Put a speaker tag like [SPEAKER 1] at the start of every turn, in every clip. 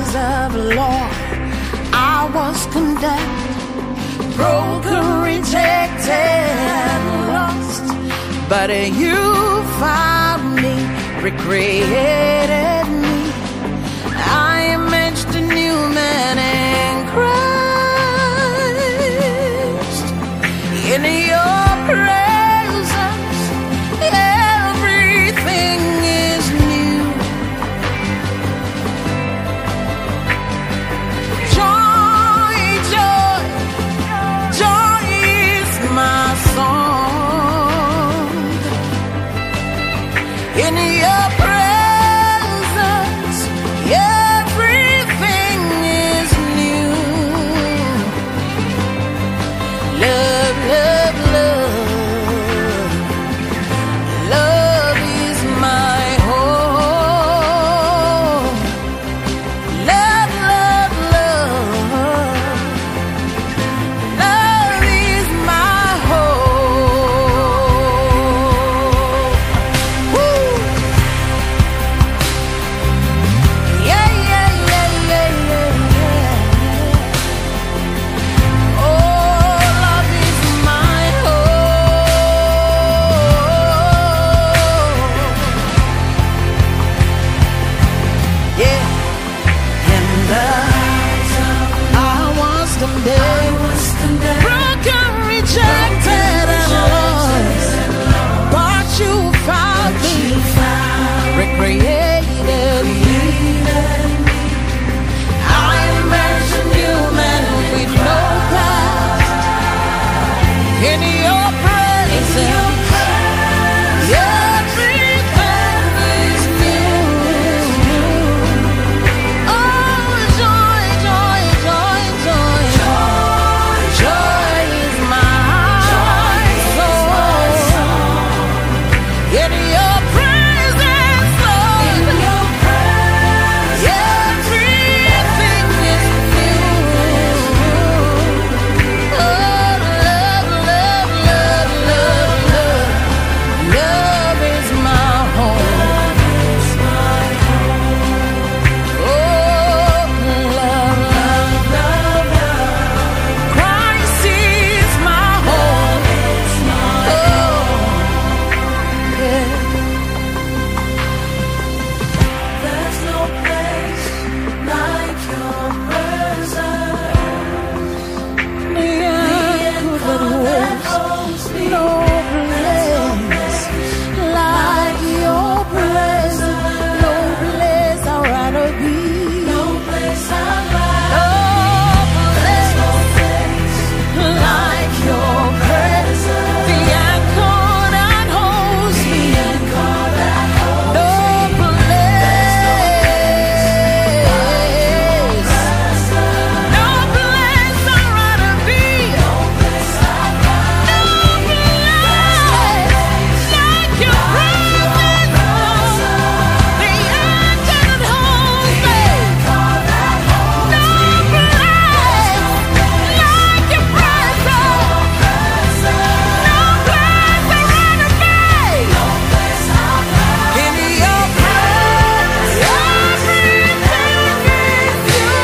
[SPEAKER 1] eyes of the Lord, I was condemned, broken, rejected, and lost. But you found me, recreated me. I imaged a new man in Christ. In your presence, everything is new. Joy, joy, joy is my song. In your presence, everything is new. Love, love, love. Love is my home. Love, love, love. Love is my home. Woo! Yeah, yeah, yeah, yeah, yeah, yeah. Oh, love is my home. Yeah, and I was condemned, broken, rejected, and lost. But you found me, recreated me. I imagine you, man, with no past. In your presence, everything is new. Oh, joy, joy, joy, joy, joy is my soul. In your presence, Lord, everything is new. Oh, love, love, love, love, love. Love is my home. Oh, love, love, love, love. Christ is my home. Oh, yeah. There's no place like your presence. Yeah, but holds me. No place like your presence. No place I'd rather be. No place I'd rather. No place like your presence. The anchor that holds me. No place I'd rather be. No place like your presence. The anchor that holds me. No place like your presence. No place I'd rather be. In your presence, everything is new.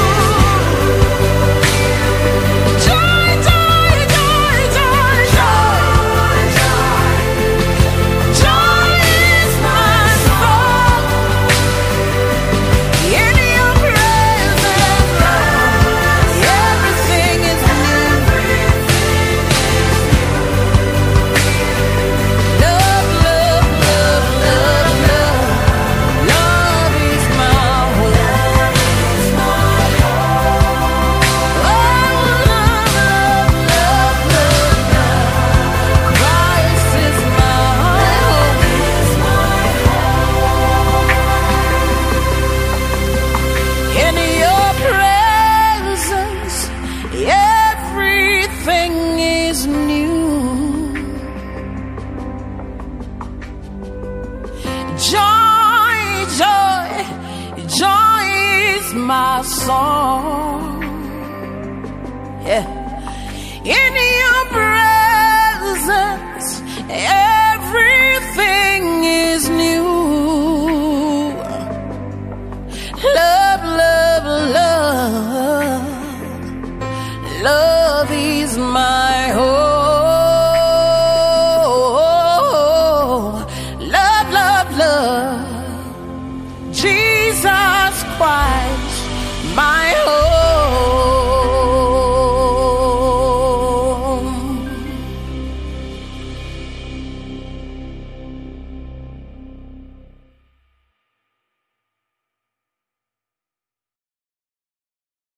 [SPEAKER 1] Joy, joy, joy, joy, joy, joy is my soul. In your presence, everything is new. Love, love, love, love, love. Love is my home. Oh, love, love, love, love, love. Christ is my home. In your presence, everything is new. Joy, joy, joy is my song. Yeah. In your presence,